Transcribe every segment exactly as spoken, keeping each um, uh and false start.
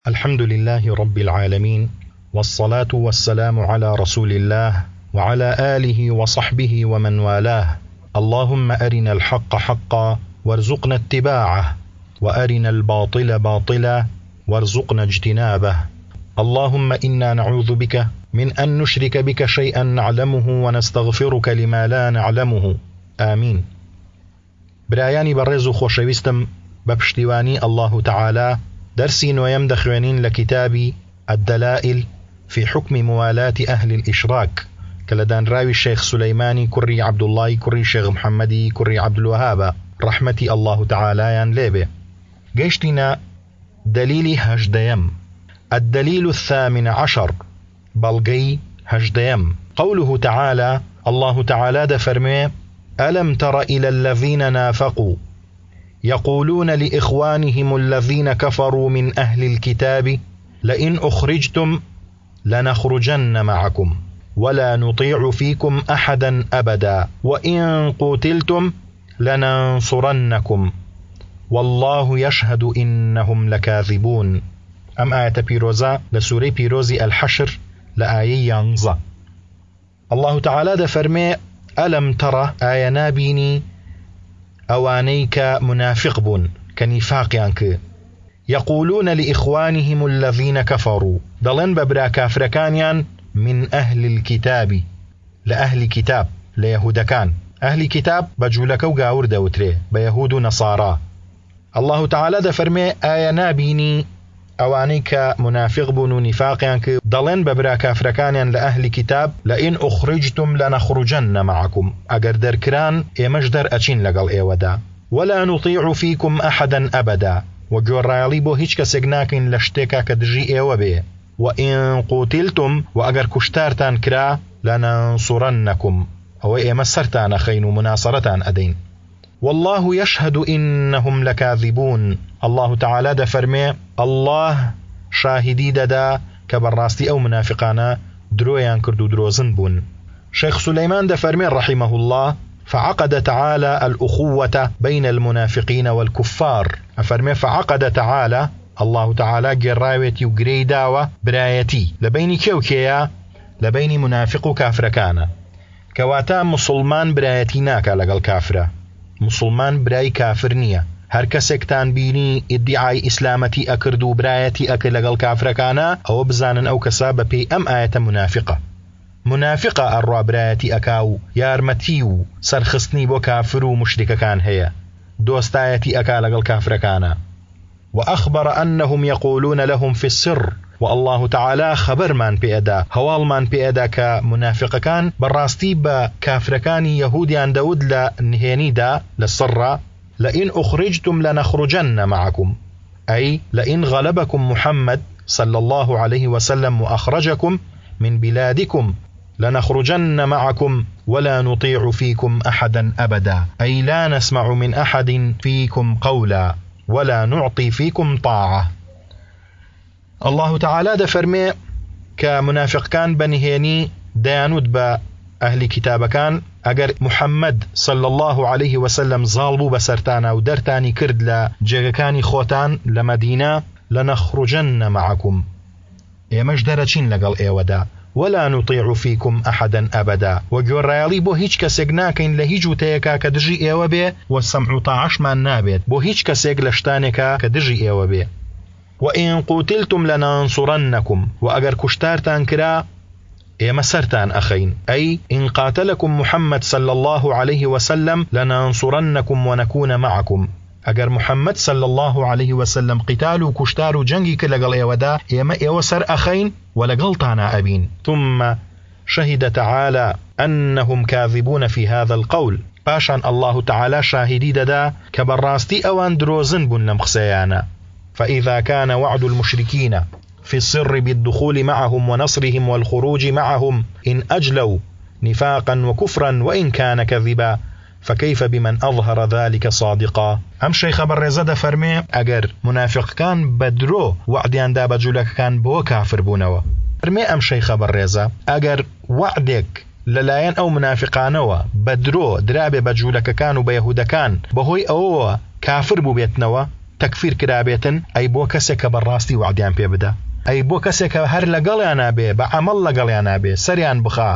الحمد لله رب العالمين، والصلاة والسلام على رسول الله وعلى آله وصحبه ومن والاه. اللهم أرنا الحق حقا وارزقنا اتباعه، وأرنا الباطل باطلا وارزقنا اجتنابه. اللهم إنا نعوذ بك من أن نشرك بك شيئا نعلمه ونستغفرك لما لا نعلمه. آمين. برایانی بەڕێز و خۆشەویستم، بە پشتیوانی الله تعالى درسي نويم دخوانين لكتابي الدلائل في حكم موالاة أهل الإشراك كلدان راوي الشيخ سليماني كري عبد الله كري شيخ محمدي كري عبد الوهاب رحمتي الله تعالى يان ليبه. جيشتنا دليل هجديم. الدليل الثامن عشر بلغي هجديم، قوله تعالى، الله تعالى دفرمي: ألم تر إلى الذين نافقوا يقولون لإخوانهم الذين كفروا من أهل الكتاب لئن أخرجتم لنخرجن معكم ولا نطيع فيكم أحدا أبدا وإن قتلتم لننصرنكم والله يشهد إنهم لكاذبون. أم آية بيروزا لسوري بيروزي الحشر لآية ينزا. الله تعالى دفرمي: ألم ترى آية نابيني أوانيك منافق بون كنفاقيانك يقولون لإخوانهم الذين كفروا دلن ببرا كافركانيان من أهل الكتاب لأهل كتاب ليهودكان أهل كتاب بجولك وقاور دوتري بيهود نصارى. الله تعالى دفرمي آية نابيني أوانيك منافق بون نفاقيانك دلن ببرا كافركانيان لأهل كتاب لئن أخرجتم لنخرجن معكم أجر دركران إمجدر أشين لقل إيودا ولا نطيع فيكم أحدا أبدا وجورالي بو هيج كسجناكن لشتكا كدجي إيوبي وإن قتلتم وأجر كشتارتان كرا لننصرنكم أو إمسرتان خين مناصرتان أدين والله يشهد إنهم لكاذبون. الله تعالى دفرمي الله شاهدي ددا كبراستي أو منافقانا درويان كردو دروزن بون. شيخ سليمان دفرمي رحمه الله: فعقد تعالى الأخوة بين المنافقين والكفار. أفرمي فعقد تعالى الله تعالى جراوتي وقريداوة برايتي لبين كيوكيا لبين منافق وكافر كان كواتا مسلمان برايتي ناكا لقل كافرة مسلمان براي كافر نية هر کەسێکتان بینی ئیدعای ئیسلامەتی ئەکرد و برایەتی ئەکرد لەگەڵ کافرەکانە ئەوە بزانن ئەو کەسا بەپێی ئەم ئاەتە منافقە منافقە ئەڕوا برایەتی ئەکا و یارمەتی و سەرخستنی بۆ کافر و مشرکەکان هەیە دۆستایەتی ئەکا لەگەڵ کافرەکانە. وأخبر أنهم يقولون لهم في السر، والله تعالى خبر من بيدا هوال من بيدا كمنافقكان بالراستي بكافركان يهوديان داود لنهيني دا للسرة: لئن أخرجتم لنخرجن معكم، أي لئن غلبكم محمد صلى الله عليه وسلم وأخرجكم من بلادكم لنخرجن معكم ولا نطيع فيكم أحدا أبدا، أي لا نسمع من أحد فيكم قولا ولا نعطي فيكم طاعة. الله تعالى دفرمي كمنافق كان بنهيني ديانود با أهل كتاب كان أجر محمد صلى الله عليه وسلم ظالبو بسرتانا ودرتاني كرد لجيغكاني خوتان لمدينة لنخرجن معكم إيمش درچين لقل إيودا ولا نطيع فيكم أحدا أبدا وجور ريالي بو هيج كسيقناكين لهيجو تيكا كدجي إيوبي والسمع طاعش من نابد بو هيج كسيق لشتانكا كدجي إيوبي وإن قتلتم لننصرنكم وأجر كشتارتان كرا إيما سرتان أخين، أي إن قاتلكم محمد صلى الله عليه وسلم لننصرنكم ونكون معكم. أجر محمد صلى الله عليه وسلم قتال كشتار جنگي كلقل إيودا إيما إيوسر أخين ولقلطانا أبين. ثم شهد تعالى أنهم كاذبون في هذا القول، باشان الله تعالى شاهدي ددا كبراستي أوان دروزن بن مخسيانا. فإذا كان وعد المشركين في السر بالدخول معهم ونصرهم والخروج معهم إن أجلوا نفاقا وكفرا وإن كان كذبا فكيف بمن أظهر ذلك صادقا. أم شيخ برزد فرمي أجر منافق كان بدرو وعديان دا بجولك كان بو كافر بونوا فرمي أم شيخ برزة أجر وعدك للاين أو منافقانوا بدرو درابي بجولك كانوا بيهود كان بهوي أو كافر بو بيتنوا تەکفیر کرابێتن ئەی بۆ کەسێک کە بەڕاستی وعدیان پێ بدە، ئەی بۆ کەسێک کە هەر لەگەڵیان نابێ بە عەمەڵ لەگەڵیان نابێ سەریان بخا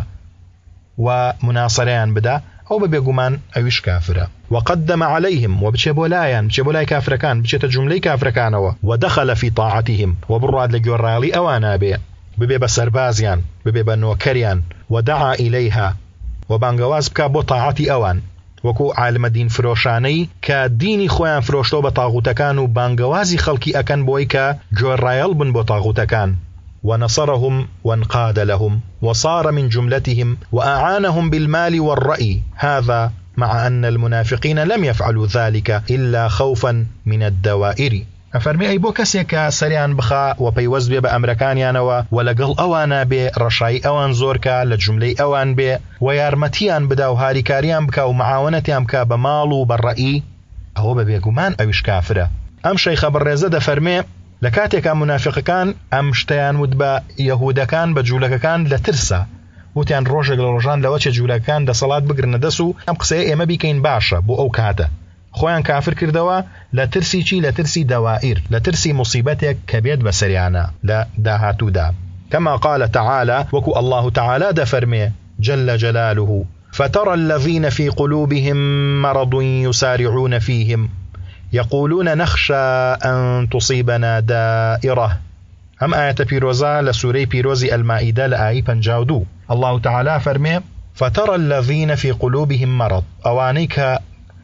و مناصرەیان بدە ئەو بە بێگومان ئەویش کافرە. وقدم عليهم وبچێ بۆ لایەن بچێ بۆ لای کافرەکان بچێتە جوملەی کافرەکانەوە ودخل في طاعتهم وبڕات لە گوێڕاڵی ئەوان نابێ ببێ بە سەربازیان ببێ بە نۆکەریان ودعا إليها وبانگەواز بکە بۆ تاعاتی ئەوان وەکو عالمە دین فرۆشانەی کە دینی خۆیان فرۆشتۆ بە تاغوتەکان و بانگەوازی خەڵکی ئەکەن بۆی کە گوێڕایەڵ بن بۆ تاغوتەکان. ونصرهم وانقاد لهم وصار من جملتهم وأعانهم بالمال والرأي، هذا مع أن المنافقين لم يفعلوا ذلك إلا خوفا من الدوائر. أفرمي أي بو كسيكا سريان بخا وبيوز بي بأمريكانيانوا ولقل أوانا بي رشاي أوان زوركا لجملي أوان بي ويارمتيان بدا وهاريكاريان بكا ومعاونتيان بكا بمالو بالرأي أو ببيقومان أوش كافرة. أم شيخ بالرزة فرمي لكاتێکا منافقەکان ئەم شتیان ود بە یەهودەکان بە جوولەکەکان لە ترسە وتیان ڕۆژێک لە ڕۆژان لەوە چێ جوولەکان دەسەڵات بگرنە دەست و ئەم قسەیە ئێمە بیکەین باشە بۆ ئەو کاتە خۆیان کافر کردەوە لە ترسی چی لە ترسی دەوائر لە ترسی مصیبەتێک کە بێت بەسەریانە لە داهاتوودا. كما قال تعالى وكو الله تعالى دفرمي جل جلاله فترى الذين في قلوبهم مرض يسارعون فيهم يقولون نخشى أن تصيبنا دائرة. أم آية بيروزا لسوري بيروزي المائدة لآي بنجاودو الله تعالى فرمي فترى الذين في قلوبهم مرض أوانيك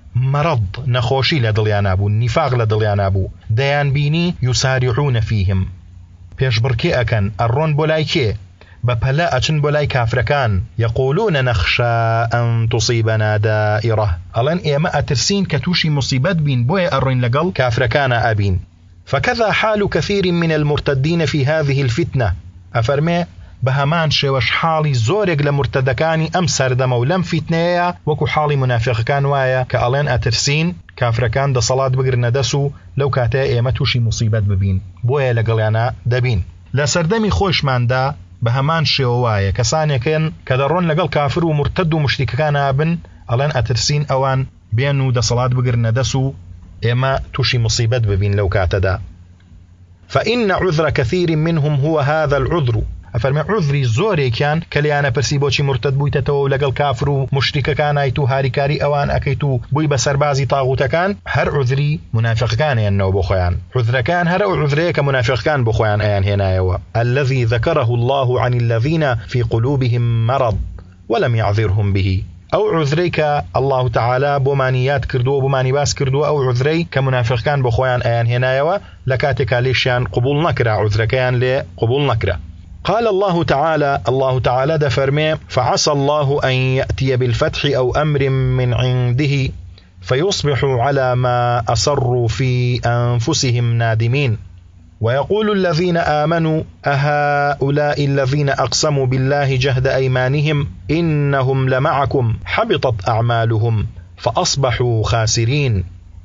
مرض نخوشي لدليانابو نفاق لدليانابو ديان بيني يسارعون فيهم بيش بركي أكن الرون بولايكي بپلا اچن بولاي كافركان يقولون نخشى أن تصيبنا دائرة ألان إيما أترسين كتوشي مصيبات بين بوي أرين لقل كافركان أبين. فكذا حال كثير من المرتدين في هذه الفتنة أفرمي بهمان شوش حالي زورق لمرتدكاني أم سردم ولم فتنية وكو حالي منافق كان وايا كألان أترسين كافركان دا صلاة بقرنا دسو لو كاتا إيما توشي مصيبات ببين بوي لقليانا دبين لسردمي خوش من دا بهمان شێوەیە کەسانێکن کە دەڕۆن لەگەڵ کافر و مرتد و مشتیکەکان بن ئەڵێن ئەترسین ئەوان بێن و دەسەڵات بگرنە دەست و ئێمە تووشی مصیبەت ببین لەو کاتەدا. فإن عذر كثير منهم هو هذا العذر أفرمي عذري زوريكيان كليانا برسي بوشي مرتد بويتتو لقل كافر و مشتككان ايتو هاريكاري اوان اكيتو بوي بسربازي طاغوتكان هر عذري منافقكان ينو بخويان عذركان هر عذريك منافقكان بخويان ايان هنا يوا الذي ذكره الله عن الذين في قلوبهم مرض ولم يعذرهم به او عذريك الله تعالى بمانيات كردو بماني باس كردو او عذري كمنافقكان بخويان ايان هنا يوا لكاتك ليشان قبول نكرا عذركيان لقبول نكرا. قال الله تعالى الله تعالى دفرمي فعسى الله أن يأتي بالفتح أو أمر من عنده فيصبحوا على ما أصروا في أنفسهم نادمين ويقول الذين آمنوا أهؤلاء الذين أقسموا بالله جهد أيمانهم إنهم لمعكم حبطت أعمالهم فأصبحوا خاسرين.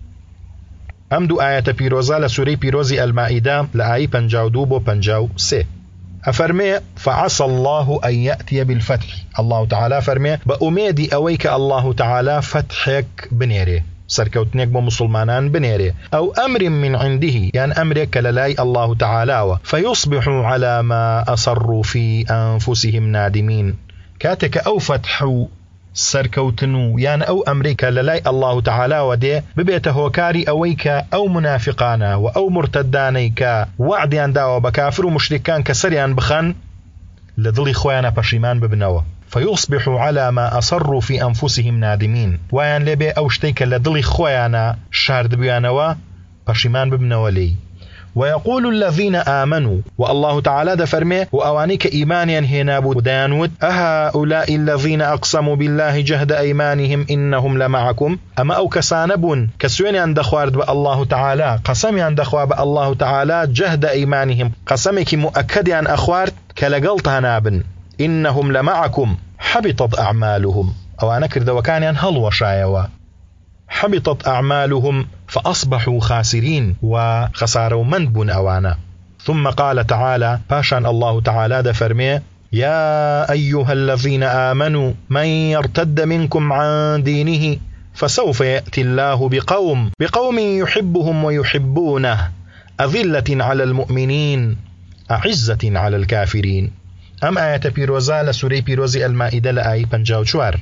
أمدو آية بيروزا لسوري بيروزي المائدة لآي بنجاو دوبو بنجاو سي أفرمي فعسى الله أن يأتي بالفتح الله تعالى فرمي بأميدي أويك الله تعالى فتحك بنيري سركوتنيك بمسلمانان بنيري أو أمر من عنده يعني أمرك للاي الله تعالى فيصبحوا على ما أصروا في أنفسهم نادمين كاتك أو فتحوا سركوتنو يعني أو أمريكا للاي الله تعالى ودي ببيت هوكاري أويك أو منافقانا وأو مرتدانيك وعديان داوا بكافر ومشركان كسريان بخان لذلي خوانا بشيمان ببنوا فيصبحوا على ما أصروا في أنفسهم نادمين ويان لبي أو شتيك لذلي خوانا شارد بيانوا بشيمان ببنوا لي. ويقول الذين آمنوا والله تعالى دفرمي وأوانيك إيمانيا هنا بودانود أهؤلاء الذين أقسموا بالله جهد أيمانهم إنهم لمعكم أما أو كسانبون كسوين عند خوارد بالله تعالى قسمي عند خوارد بالله تعالى جهد أيمانهم قسمك مؤكد عن أخوارد كلقلت هنابن إنهم لمعكم حبطت أعمالهم أوانا كرد وكان ينهل وشايوا حبطت أعمالهم فأصبحوا خاسرين وخساروا من بن أوانا. ثم قال تعالى باشان الله تعالى دفرمي يا أيها الذين آمنوا من يرتد منكم عن دينه فسوف يأتي الله بقوم بقوم يحبهم ويحبونه أذلة على المؤمنين أعزة على الكافرين. أم آية بيروزا لسوري بيروزي المائدة لآي بنجاو شوار.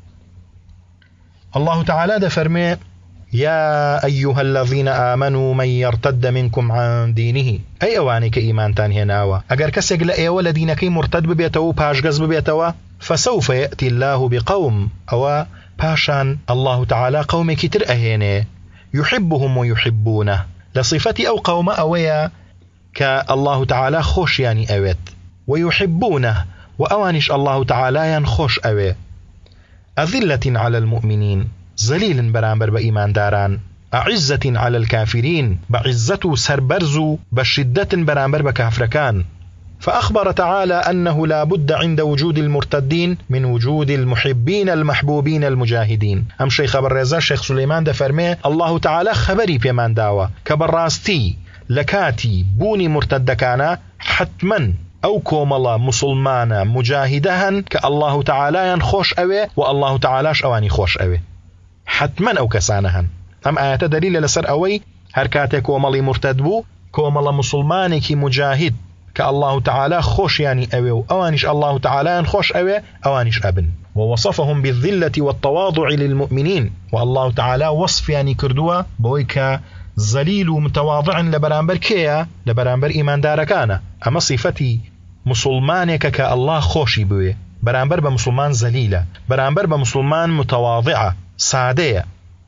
الله تعالى دفرمي يا أيها الذين آمنوا من يرتد منكم عن دينه أي أوانيك إيمان تاني هناوا أجر كسيق لأيوة لدينك مرتد ببيتو باشغز ببيتو فسوف يأتي الله بقوم أو باشان الله تعالى قوم كتر أهيني يحبهم ويحبونه لصفتي أو قوم أويا كالله تعالى خوش يعني أويت ويحبونه وأوانش الله تعالى ينخوش أوي أذلة على المؤمنين زليل برامبر بإيمان داران أعزة على الكافرين بعزة سربرزو بشدة برامبر بكافركان. فأخبر تعالى أنه لا بد عند وجود المرتدين من وجود المحبين المحبوبين المجاهدين. أم شيخ برزا شيخ سليمان دفرمي الله تعالى خبري بيمان داوة كبراستي لكاتي بوني مرتدكانا حتما أو كوملا مسلمانا مجاهدهن كالله تعالى ينخوش أوي والله تعالىش أواني خوش أوي حتما أو كسانهن. أم آيات دليل لسر أوي هركاتي كوملي مرتدبو كوملا مسلمانك مجاهد كالله تعالى خوش يعني أوي وأوانيش الله تعالى ينخوش أوي أوانيش أبن. ووصفهم بالذلة والتواضع للمؤمنين والله تعالى وصف يعني كردوا بويك زليل متواضع لبرامبر كيا لبرامبر إيمان داركانا. أما صفتي مسلمانك كالله خوشي بوي برامبر بمسلمان زليلة برامبر بمسلمان متواضعة سادية.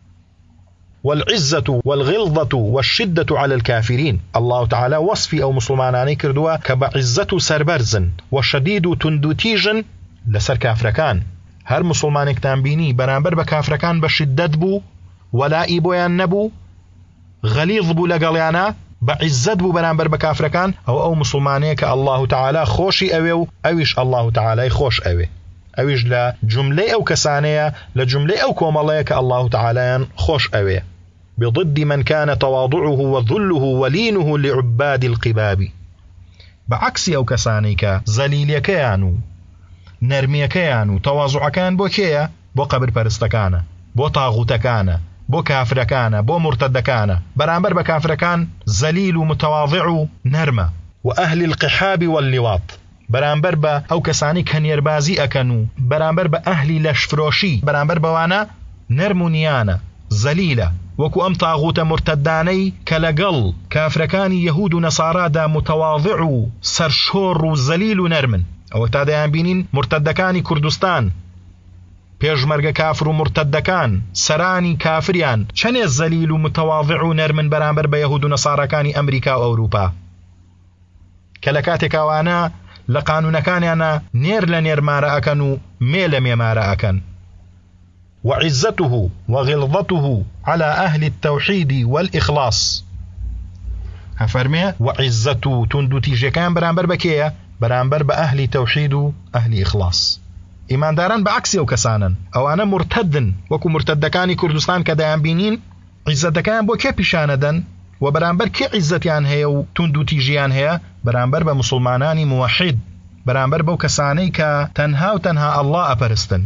والعزة والغلظة والشدة على الكافرين الله تعالى وصفي أو مسلماناني كردوا كبعزة سربرزن وشديد تندوتيجن لسر كافركان. هر مسلمانك تنبيني برامبر بكافركان بشدت بو ولا إيبويان نبو غليظ بو لقليانا بعزت بو برامبر بكافركان أو أو مسلمانيك الله تعالى خوشي أوي أويش الله تعالى خوش أوي أويش لجملة أو كسانية لجملة أو كوماليك الله تعالى خوش أوي بضد من كان تواضعه وذله ولينه لعباد القباب. بعكس أو كسانيك زليل كيانو نرمي كيانو تواضع كان بو كيا بو قبر برستكانا بو طاغوتكانا بو كافركانا بو مرتدكانا برامبر بكافركان زليل متواضع نرمى. وأهل القحاب واللواط برامبر با أو كساني كان يربازي أكنو برامبر با أهل لشفروشي برامبر بوانا نرمونيانا زليلة وكو أم طاغوت مرتداني كالقل كافركاني يهود نصارى دا متواضع سرشور زليل نرمن أو تاديان بينين مرتدكاني كردستان پێشمەرگە کافر و مرتدەکان سەرانی کافریان چەنێ زەلیل و متەواضع و نەرمن بەرامبەر بە یەهود و نەسارەکانی ئەمریکا و ئەوروپا کە لە کاتێکاوانە لە قانونەکانیانە نێر لە نێرمارە ئەکەن و مێ لە مێمارە ئەکەن. وعزته وغلظته على أهل التوحيد والإخلاص هفرمي وعزته تندوتيجيكان برامبر بكيا برامبر بأهل توحيد وأهل إخلاص. إيمان داران بعكس أو كسانا أو أنا مرتدن وكو مرتدكاني كردستان كدایان بینین عزتكان بو كبشاندن وبرامبر كي عزتيان هي وتندوتيجيان هي برامبر بمسلماناني موحد برامبر بو كساني كتنها وتنها الله أبرستن.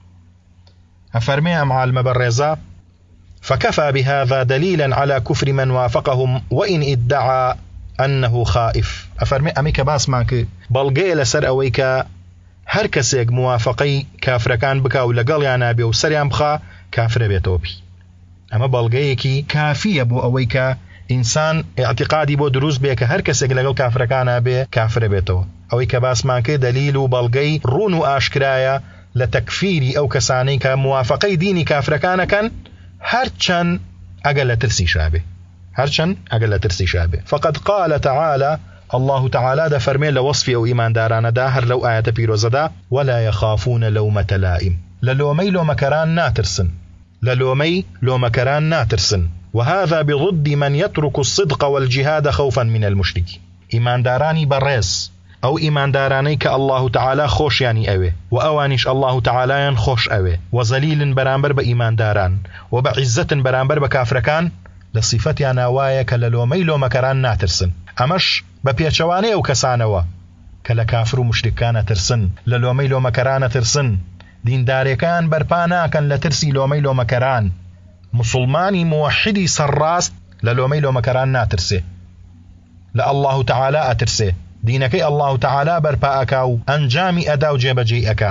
أفرمي أم عالم برزا فكفى بهذا دليلا على كفر من وافقهم وإن ادعى أنه خائف. أفرمي أمي كباس مانك بلغي لسر أويك هر کەسێک موافقەی کافرەکان بکا و لەگەڵ یان نابێ و سەریان بخا کافرە بێتەوە پی. ئەمە بەڵگەیەکی کافیە بۆ ئەوەی کە ئینسان اعتقادی بۆ دروست بێ کە هەر کەسێک لەگەڵ کافرەکانە بێ کافرە بێتەوە. ئەوەی کە باسمان کرد دلیل و بەڵگەی ڕوون و ئاشکرایە لە تەکفیری ئەو کەسانەی کە موافقەی دینی کافرەکانەکەن هەرچەند ئەگەر لە ترسیشا بێ هەرچەند ئەگەر لە ترسیشا بێ. فقد قال تعالى الله تعالى دا فرمي لوصفي أو إيمان دارانا دا هر لو آية بيروزة دا ولا يخافون لومة لائم للومي لو مكران ناترسن للومي لو مكران ناترسن. وهذا بضد من يترك الصدق والجهاد خوفا من المشرك. إيمان داراني برز أو إيمان داراني كالله تعالى خوش يعني أوي وأوانيش الله تعالى ينخوش أوي وزليل برامبر بإيمان داران وبعزة برامبر بكافركان لصفتي نوايا كاللومي لو مكران ناترسن. أمش بپێچەوانەیە ئەو کەسانەوە کە لە کافر و مشرکانە ترسن لە لۆمەی لۆمەکەرانە ترسن دیندارەکان بەرپا ناکەن لە ترسی لۆمەی لۆمەکەران. مسلمانی موحدی سەرڕاست لە لۆمەی لۆمەکەران ناترسێ، لە الله تعالى ئەترسێ، دینەکەی الله تعالى بەرپا ئەکا و ئەنجامی ئەدا و جێبەجێی ئەکا.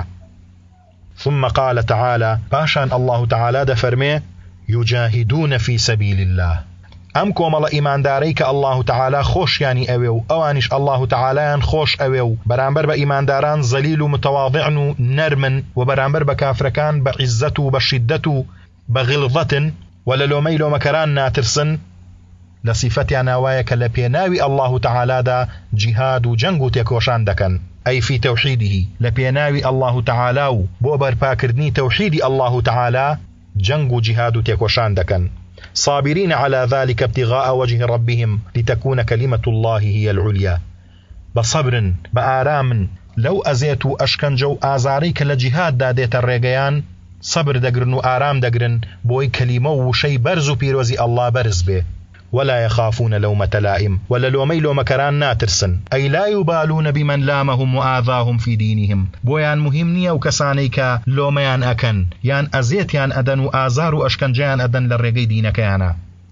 ثم قال تعالى باشان الله تعالى دفرمي يجاهدون في سبيل الله. ام كومل ايمان داريك الله تعالى خوش يعني اويو اوانش الله تعالى خوش اويو برانبر با ايمان داران ذليل متواضع نرمن وبرانبر بكافركان بعزته بشدته بغلظة ولا لومي لو مكران ناترسن لصفتي نوايك لبيناوي الله تعالى دا جهاد جنگو تيكوشان دكن أي في توحيده لبيناوي الله تعالى بوبر باكرني توحيد الله تعالى جنگ جهاد تيكوشان دكن صابرين على ذلك ابتغاء وجه ربهم لتكون كلمة الله هي العليا. بصبر بآرام لو أزيتو أشكنجو آزاريك لجهاد داديت الرقيان صبر دقرن وآرام دقرن بوي كلمة وشي برزو بيروزي الله برز به. ولا يخافون لومة لائم ولا لومي لوم كران ناترسن أي لا يبالون بمن لامهم وآذاهم في دينهم بويان مهمنية وكسانيك لوميان أكن يان أزيت يان أدن وآزار وأشكنجيان أدن للرقي دينك يانا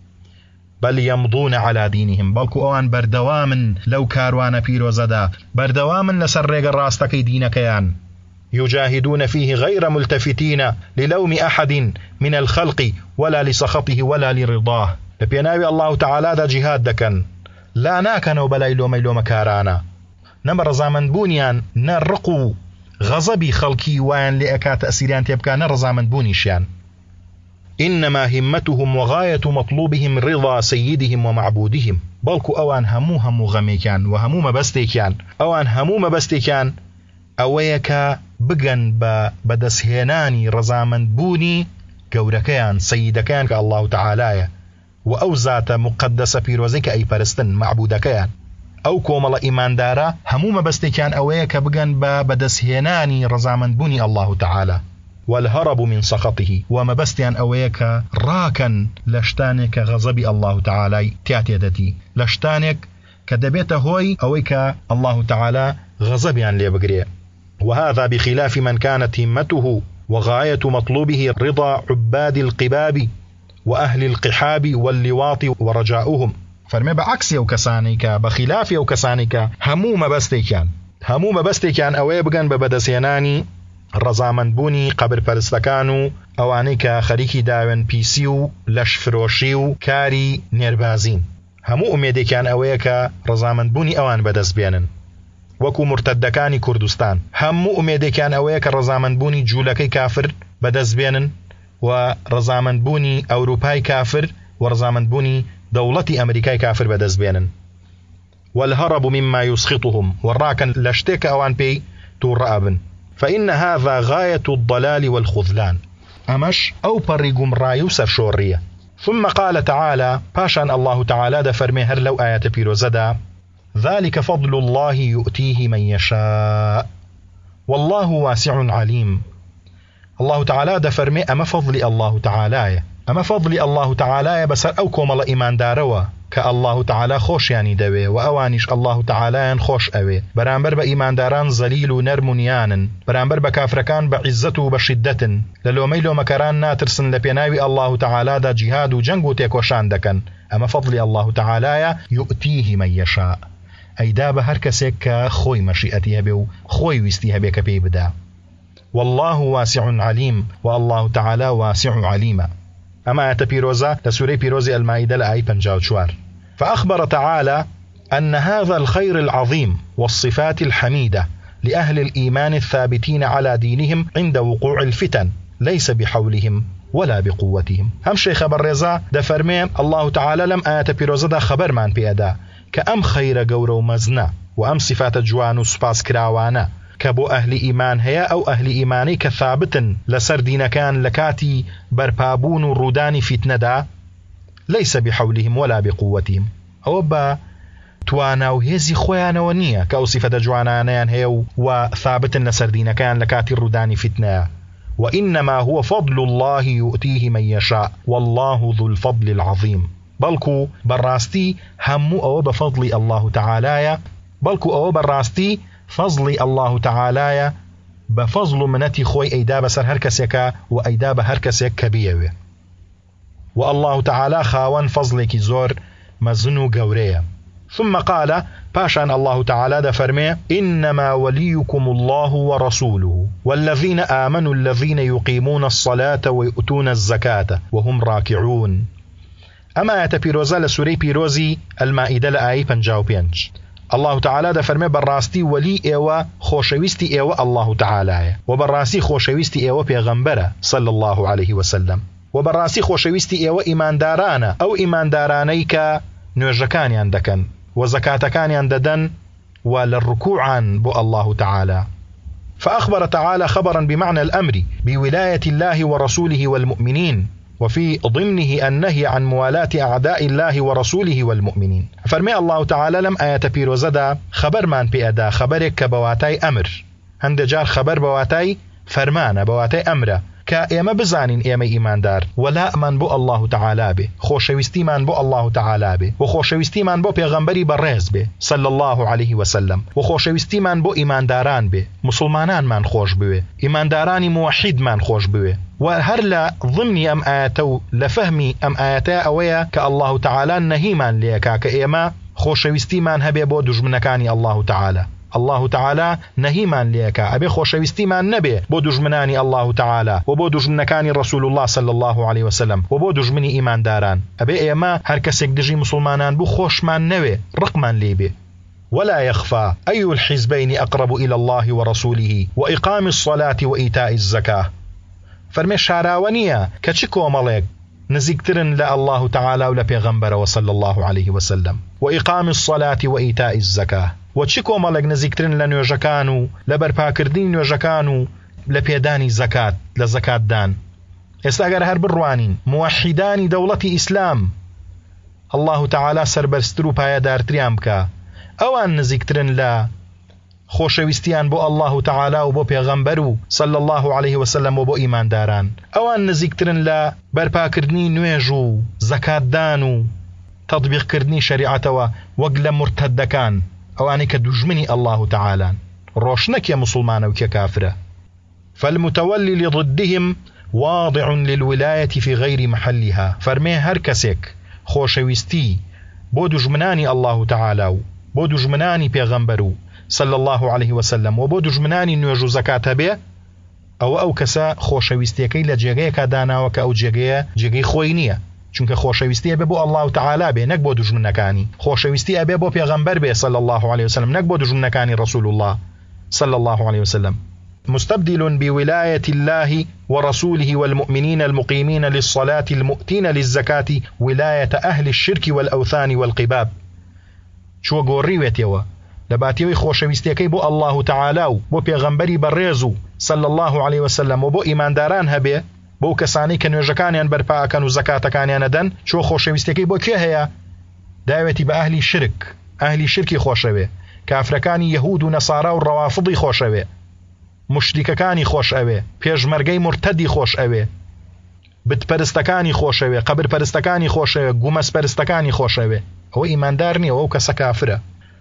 بل يمضون على دينهم بلكو أوان بردوامن لو كاروان بيروزدا بردوامن لسر رقا راستكي دينك يان يجاهدون فيه غير ملتفتين للوم أحد من الخلق ولا لسخطه ولا لرضاه لبيناوي الله تعالى دا جهاد دكن لا ناكنوا بلا يلوم يلوم كارانا نمر زامن بونيان نرقوا غضبي خلقي وان لأكا تأثيريان تبكى نر زامن بونيشيان إنما همتهم وغاية مطلوبهم رضا سيدهم ومعبودهم بلكو أوان همو همو غميكان وهمو مبستيكان أوان همو مبستيكان أويكا بغن بدسهناني رزامن بوني قوركيان سيدكيان كالله تعالى وأوزات مقدسة بيروزيك أي برستن معبودكيان أو كومل إيمان دارا همو مبستيكان أويكا بغن بدسهناني رزامن بوني الله تعالى والهرب من سخطه ومبستيان أويكا راكن لشتانك غضب الله تعالى تياتيدتي لشتانك كدبيت هوي أويكا الله تعالى غضبيان ليبقري وهذا بخلاف من كانت همته وغاية مطلوبه رضا عباد القباب وأهل القحاب واللواط ورجاؤهم فرمي بعكس يو كسانيك بخلاف يو كسانيك همو مبستيكان همو مبستيكان أوي بغن ببدسيناني رزامن بوني قبر پرستكانو اوانيكا خريكي داون بيسيو لش فروشيو كاري نيربازين همو اميدكان اويكا رزامن بوني اوان بدس بينن وكو مرتدكاني كردستان همو اميدكان اويكا رزامن بوني جولكي كافر بدس بينن ورزامن بوني اوروباي كافر ورزامن بوني دولتي امريكاي كافر بدس بينن والهرب مما يسخطهم والراكن لشتك اوان بي تورابن فإن هذا غاية الضلال والخذلان أمش أو بريقم رايو سرشورية. ثم قال تعالى باشان الله تعالى دفرمي هر لو آيات بيروزدا ذلك فضل الله يؤتيه من يشاء والله واسع عليم. الله تعالى دفرمي أما فضل الله تعالى أما فضل الله تعالى بسر أو كوم الله إيمان داروا كالله تعالى خوش يعني دوي وأوانيش الله تعالى خوش أوي برانبر بإيمان داران زليل نرمونيان برانبر بكافركان بعزته بشدة للومي لو مكران ناترسن لبيناوي الله تعالى دا جهاد وجنگو تيكوشان دكن أما فضل الله تعالى يؤتيه من يشاء أي داب هركسك خوي مشيئتها بيو خوي ويستيها بيك بيبدا والله واسع عليم والله تعالى واسع عليم. أما تبيروزا لسوري بيروزي المائدة لآي بنجاو شوار فأخبر تعالى أن هذا الخير العظيم والصفات الحميدة لأهل الإيمان الثابتين على دينهم عند وقوع الفتن ليس بحولهم ولا بقوتهم. هم شيخ برزا دفرمي الله تعالى لم آيات بيروزا دا خبر من بيدا كأم خير قورو مزنا وأم صفات جوان سباس كراوانا كبو أهل إيمان هيا أو أهل إيماني كثابتا لسر دين كان لكاتي بربابون الرودان فتنة دا ليس بحولهم ولا بقوتهم أو با توانا وهزي خويانا ونيا كأو صفة جوانانيان هيو وثابتا لسر دين كان لكاتي الرودان فتنة وإنما هو فضل الله يؤتيه من يشاء والله ذو الفضل العظيم. بلكو براستي همو أو بفضل الله تعالى بلكو أو براستي فضل الله تعالى بفضل منتي خوي أيدا بسر هر كسيكا وأيدا بهر كسيك كبيوي. والله تعالى خاوان فضلك زور مزنو قوريا. ثم قال باشان الله تعالى دفرمي إنما وليكم الله ورسوله والذين آمنوا الذين يقيمون الصلاة ويؤتون الزكاة وهم راكعون. أما يتبيروزا لسوري بيروزي المائدة لآي بنجاو بينج. الله تعالى دفرمي براستي ولي إيوة خوشويستي إيوة الله تعالى وبراسي خوشويستي إيوة بيغمبرة صلى الله عليه وسلم وبراسي خوشويستي إيوة إيمان دارانا أو إيمان دارانيك نوجكان يندكن وزكاة كان ينددن وللركوع بو الله تعالى. فأخبر تعالى خبرا بمعنى الأمر بولاية الله ورسوله والمؤمنين وفي ضمنه النهي عن موالاة أعداء الله ورسوله والمؤمنين. فرمي الله تعالى لم آيات بيروزدا خبر من بأدا خبرك كبواتي أمر هند جار خبر بواتي فرمان بواتي أمر كإما بزانين إما إيمان دار ولا من بو الله تعالى به خوشويستي من بو الله تعالى به وخوشويستي من بو پیغمبري برز به صلى الله عليه وسلم وخوشويستي من بو إيمان داران به مسلمانان من خوش به إيمان داراني موحد من خوش به وهر لا ضمني أم آياتو لفهمي أم آياتا أويا كالله تعالى نهي من ليكا كإما خوشويستي من هبه بو دجمنكاني الله تعالى. الله تعالى نهي من ليكا أبي خوشويستي من نبي بو دجمناني الله تعالى وبو دجمنكاني رسول الله صلى الله عليه وسلم وبو دجمني إيمان داران أبي إيما هر كسيك دجي مسلمانان بو خوش من نبي رقمان ليبي. ولا يخفى أي الحزبين أقرب إلى الله ورسوله وإقام الصلاة وإيتاء الزكاة. فرمي شاراونية كتشكو ملك نزيكترن لا الله تعالى ولا بيغمبر وصلى الله عليه وسلم وإقام الصلاة وإيتاء الزكاة وتشكو ملك نزيكترن لنيوجكانو لبرباكردين نيوجكانو لبيداني زكاة لزكاة دان. استاقر هر بروانين موحداني دولة إسلام الله تعالى سربرسترو بايا دار تريامكا اوان نزيكترن لا خوشويستيان بو الله تعالى وبو پیغمبرو صلى الله عليه وسلم وبو إيمان داران اوان نزيكترن لا برباكردني نويجو زكاة دانو تطبيق كردني شريعته وقل مرتدكان اواني كدجمني الله تعالى روشنك يا مسلمان وكي كافرة. فالمتولي لضدهم واضع للولاية في غير محلها. فرمي هركسك خوشويستي بو دجمناني الله تعالى بو دجمناني پیغمبرو صلى الله عليه وسلم وبو دجمناني نوجو زكاة به او او كسا خوشويستيكي لجيغيكا داناوكا او جيغي جيغي خوينية چونك خوشويستي بو الله تعالى به نك بو دجمنكاني خوشويستي بو پیغمبر به صلى الله عليه وسلم نك بو دجمنكاني رسول الله صلى الله عليه وسلم. مستبدل بولاية الله ورسوله والمؤمنين المقيمين للصلاة المؤتين للزكاة ولاية أهل الشرك والأوثان والقباب. شو قوريوت يوا لباتيوي خوشويستيكي بو الله تعالى بو پیغمبري بريزو صلى الله عليه وسلم وبو إيمان داران هبه بو كساني كنوجكانيان برپاكن وزكاتكانيان دن شو خوشويستيكي بو كيه هيا داوتي بأهل الشرك أهل الشرك خوشوي كافركاني يهود ونصارى والروافضي خوشوي مشرككاني خوش اوي پیشمرگي مرتدي خوش اوي بتپرستكاني خوش اوي قبر پرستكاني خوش اوي گومس پرستكاني خوش اوي هو إيمان دارني وهو كسكافرة.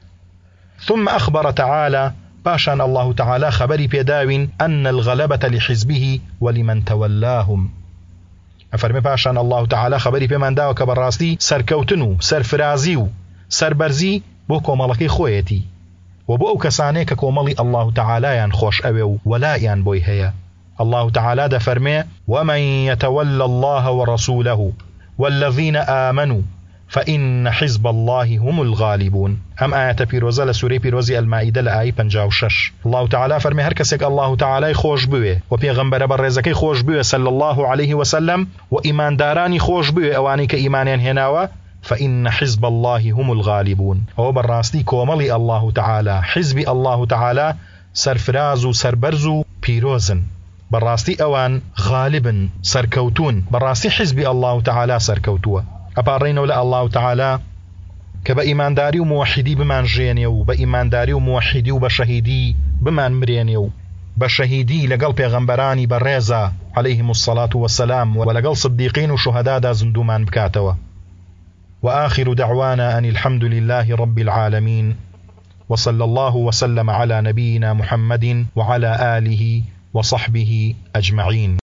ثم أخبر تعالى باشان الله تعالى خبري بيداوين أن الغلبة لحزبه ولمن تولاهم. أفرمي باشان الله تعالى خبري بمن داو كبراستي سركوتنو سرفرازيو سربرزي بوكو ملكي خويتي وبو او كساني ككوملي الله تعالى ين خوش اوي ولا ين بوي هيا. الله تعالى ده فرمي ومن يتولى الله ورسوله والذين آمنوا فإن حزب الله هم الغالبون. أم آية بيروزة لسوري بيروزي المائدة لآي پنجاو شش. الله تعالى فرمي هر كسك الله تعالى خوش بوه وبيغمبر برزكي خوش بوه صلى الله عليه وسلم وإيمان داراني خوش بوه اواني كإيمانين هناوه فإن حزب الله هم الغالبون. هو بالراستي كوملي الله تعالى حزب الله تعالى سرفرازو سربرزو بيروزن بالراستي اوان غالبا سركوتون بالراستي حزب الله تعالى سركوتوه. أبارينا ولا الله تعالى كبإيمان داري وموحدي بمان جينيو بإيمان داري وموحدي وبشهيدي بمان مرينيو بشهيدي لقل پیغمبراني بريزا عليهم الصلاة والسلام ولقل صديقين وشهداء دا زندومان بكاتوا. وآخر دعوانا أن الحمد لله رب العالمين وصلى الله وسلم على نبينا محمد وعلى آله وصحبه أجمعين.